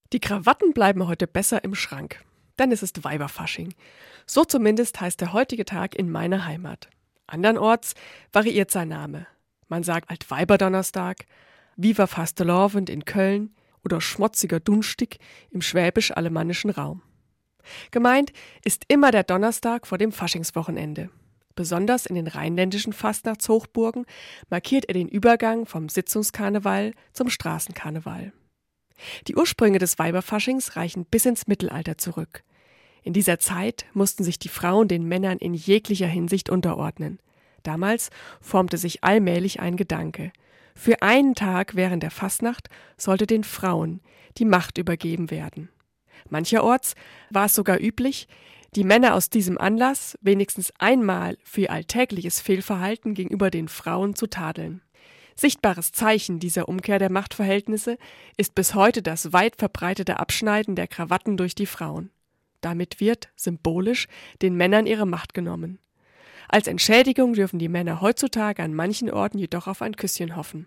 Die Krawatten bleiben heute besser im Schrank, denn es ist Weiberfasching. So zumindest heißt der heutige Tag in meiner Heimat. Andernorts variiert sein Name. Man sagt Altweiberdonnerstag, Viva Fastelovend in Köln oder Schmotziger Dunstig im schwäbisch-alemannischen Raum. Gemeint ist immer der Donnerstag vor dem Faschingswochenende. Besonders in den rheinländischen Fastnachtshochburgen markiert er den Übergang vom Sitzungskarneval zum Straßenkarneval. Die Ursprünge des Weiberfaschings reichen bis ins Mittelalter zurück. In dieser Zeit mussten sich die Frauen den Männern in jeglicher Hinsicht unterordnen. Damals formte sich allmählich ein Gedanke. Für einen Tag während der Fastnacht sollte den Frauen die Macht übergeben werden. Mancherorts war es sogar üblich, die Männer aus diesem Anlass wenigstens einmal für ihr alltägliches Fehlverhalten gegenüber den Frauen zu tadeln. Sichtbares Zeichen dieser Umkehr der Machtverhältnisse ist bis heute das weit verbreitete Abschneiden der Krawatten durch die Frauen. Damit wird, symbolisch, den Männern ihre Macht genommen. Als Entschädigung dürfen die Männer heutzutage an manchen Orten jedoch auf ein Küsschen hoffen.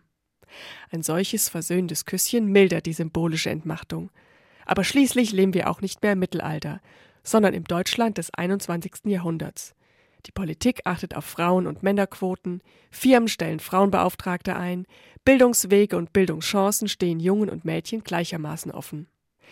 Ein solches versöhnendes Küsschen mildert die symbolische Entmachtung. Aber schließlich leben wir auch nicht mehr im Mittelalter, sondern im Deutschland des 21. Jahrhunderts. Die Politik achtet auf Frauen- und Männerquoten, Firmen stellen Frauenbeauftragte ein, Bildungswege und Bildungschancen stehen Jungen und Mädchen gleichermaßen offen.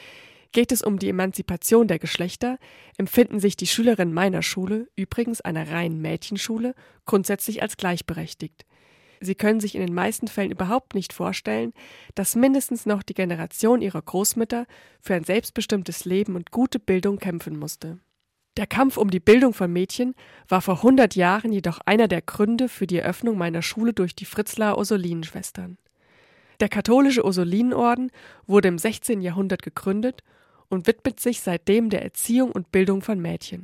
Geht es um die Emanzipation der Geschlechter, empfinden sich die Schülerinnen meiner Schule, übrigens einer reinen Mädchenschule, grundsätzlich als gleichberechtigt. Sie können sich in den meisten Fällen überhaupt nicht vorstellen, dass mindestens noch die Generation ihrer Großmütter für ein selbstbestimmtes Leben und gute Bildung kämpfen musste. Der Kampf um die Bildung von Mädchen war vor 100 Jahren jedoch einer der Gründe für die Eröffnung meiner Schule durch die Fritzlaer Ursulinenschwestern. Der katholische Ursulinenorden wurde im 16. Jahrhundert gegründet und widmet sich seitdem der Erziehung und Bildung von Mädchen.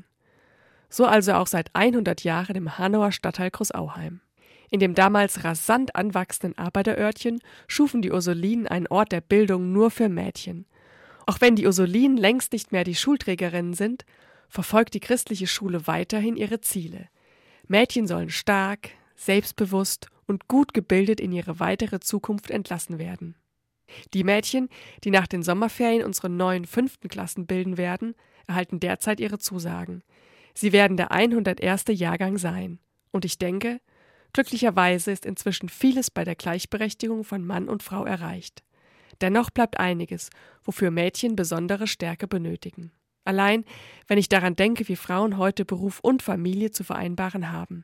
So also auch seit 100 Jahren im Hanauer Stadtteil Großauheim. In dem damals rasant anwachsenden Arbeiterörtchen schufen die Ursulinen einen Ort der Bildung nur für Mädchen. Auch wenn die Ursulinen längst nicht mehr die Schulträgerinnen sind, verfolgt die christliche Schule weiterhin ihre Ziele. Mädchen sollen stark, selbstbewusst und gut gebildet in ihre weitere Zukunft entlassen werden. Die Mädchen, die nach den Sommerferien unsere neuen 5. Klassen bilden werden, erhalten derzeit ihre Zusagen. Sie werden der 101. Jahrgang sein. Und ich denke, glücklicherweise ist inzwischen vieles bei der Gleichberechtigung von Mann und Frau erreicht. Dennoch bleibt einiges, wofür Mädchen besondere Stärke benötigen. Allein, wenn ich daran denke, wie Frauen heute Beruf und Familie zu vereinbaren haben.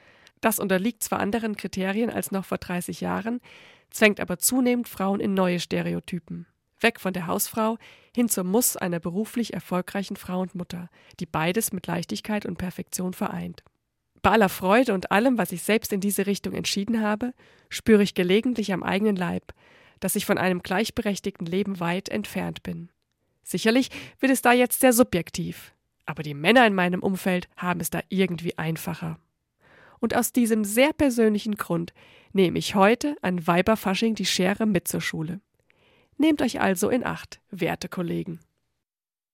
Das unterliegt zwar anderen Kriterien als noch vor 30 Jahren, zwängt aber zunehmend Frauen in neue Stereotypen. Weg von der Hausfrau hin zum Muss einer beruflich erfolgreichen Frau und Mutter, die beides mit Leichtigkeit und Perfektion vereint. Bei aller Freude und allem, was ich selbst in diese Richtung entschieden habe, spüre ich gelegentlich am eigenen Leib, dass ich von einem gleichberechtigten Leben weit entfernt bin. Sicherlich wird es da jetzt sehr subjektiv, aber die Männer in meinem Umfeld haben es da irgendwie einfacher. Und aus diesem sehr persönlichen Grund nehme ich heute an Weiberfasching die Schere mit zur Schule. Nehmt euch also in Acht, werte Kollegen.